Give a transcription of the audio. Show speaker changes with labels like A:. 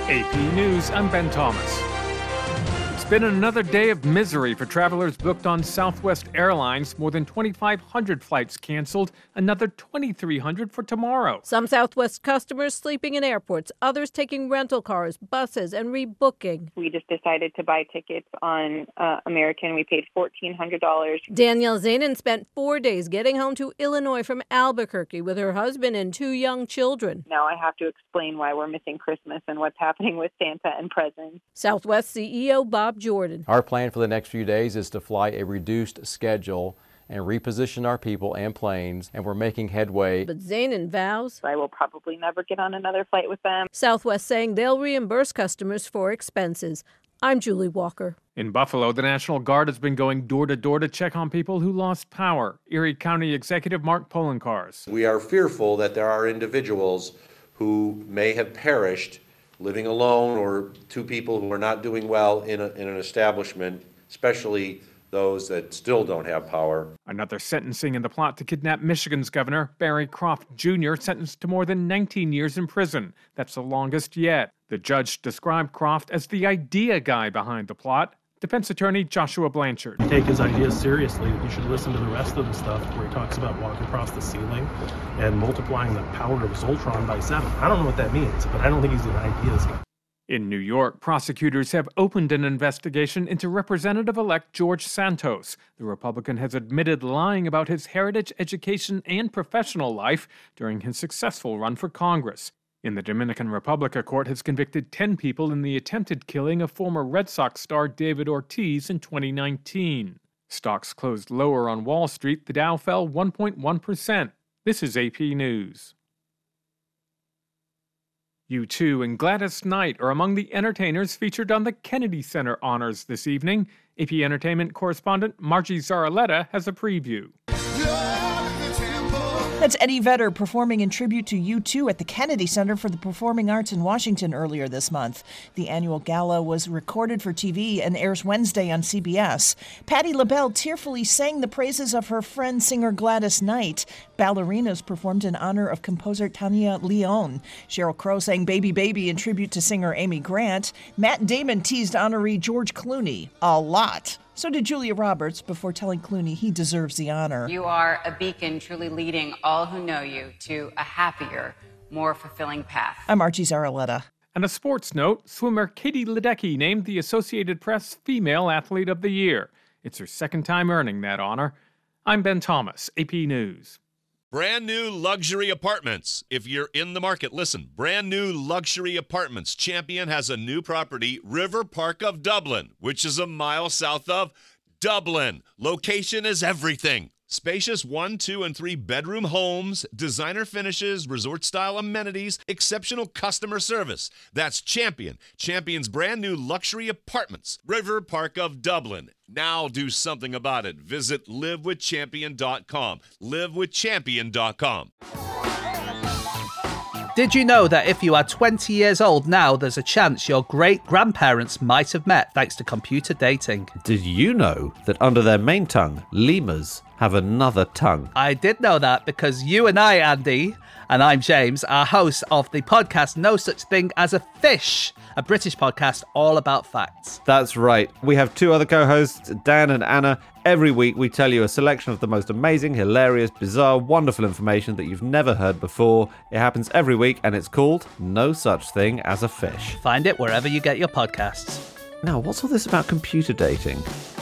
A: AP News, I'm Ben Thomas. It's been another day of misery for travelers booked on Southwest Airlines. More than 2,500 flights canceled, another 2,300 for tomorrow.
B: Some Southwest customers sleeping in airports, others taking rental cars, buses, and rebooking.
C: We just decided to buy tickets on American. We paid $1,400.
B: Danielle Zanin spent 4 days getting home to Illinois from Albuquerque with her husband and 2 young children.
C: Now I have to explain why we're missing Christmas and what's happening with Santa and presents.
B: Southwest CEO Bob Jordan.
D: Our plan for the next few days is to fly a reduced schedule and reposition our people and planes, and we're making headway.
B: But Zanin vows
C: I will probably never get on another flight with them.
B: Southwest saying they'll reimburse customers for expenses. I'm Julie Walker.
A: In Buffalo, the National Guard has been going door to door to check on people who lost power. Erie County Executive Mark Poloncarz.
E: We are fearful that there are individuals who may have perished living alone, or two people who are not doing well in an establishment, especially those that still don't have power.
A: Another sentencing in the plot to kidnap Michigan's Governor Barry Croft Jr., sentenced to more than 19 years in prison. That's the longest yet. The judge described Croft as the idea guy behind the plot. Defense attorney Joshua Blanchard.
F: Take his ideas seriously. You should listen to the rest of the stuff where he talks about walking across the ceiling and multiplying the power of Zoltron by 7. I don't know what that means, but I don't think he's an ideas guy.
A: In New York, prosecutors have opened an investigation into Representative-elect George Santos. The Republican has admitted lying about his heritage, education, and professional life during his successful run for Congress. In the Dominican Republic, a court has convicted 10 people in the attempted killing of former Red Sox star David Ortiz in 2019. Stocks closed lower on Wall Street. The Dow fell 1.1%. This is AP News. U2 and Gladys Knight are among the entertainers featured on the Kennedy Center Honors this evening. AP Entertainment correspondent Margie Zaraletta has a preview.
G: That's Eddie Vedder performing in tribute to U2 at the Kennedy Center for the Performing Arts in Washington earlier this month. The annual gala was recorded for TV and airs Wednesday on CBS. Patti LaBelle tearfully sang the praises of her friend singer Gladys Knight. Ballerinas performed in honor of composer Tania Leon. Sheryl Crow sang Baby Baby in tribute to singer Amy Grant. Matt Damon teased honoree George Clooney a lot. So did Julia Roberts before telling Clooney he deserves the honor.
H: You are a beacon truly leading all who know you to a happier, more fulfilling path.
G: I'm Archie Zaraletta.
A: And a sports note, swimmer Katie Ledecky named the Associated Press Female Athlete of the Year. It's her second time earning that honor. I'm Ben Thomas, AP News.
I: Brand new luxury apartments. If you're in the market, listen. Brand new luxury apartments. Champion has a new property, River Park of Dublin, which is a mile south of Dublin. Location is everything. Spacious 1, 2, and 3 bedroom homes, designer finishes, resort-style amenities, exceptional customer service. That's Champion. Champion's brand new luxury apartments, River Park of Dublin. Now do something about it. Visit livewithchampion.com. livewithchampion.com.
J: Did you know that if you are 20 years old now, there's a chance your great-grandparents might have met thanks to computer dating?
K: Did you know that under their main tongue, lemurs have another tongue?
J: I did know that because you and I, Andy, and I'm James, are hosts of the podcast No Such Thing as a Fish, a British podcast all about facts.
K: That's right. We have 2 other co-hosts, Dan and Anna. Every week we tell you a selection of the most amazing, hilarious, bizarre, wonderful information that you've never heard before. It happens every week and it's called No Such Thing as a Fish.
J: Find it wherever you get your podcasts.
K: Now, what's all this about computer dating?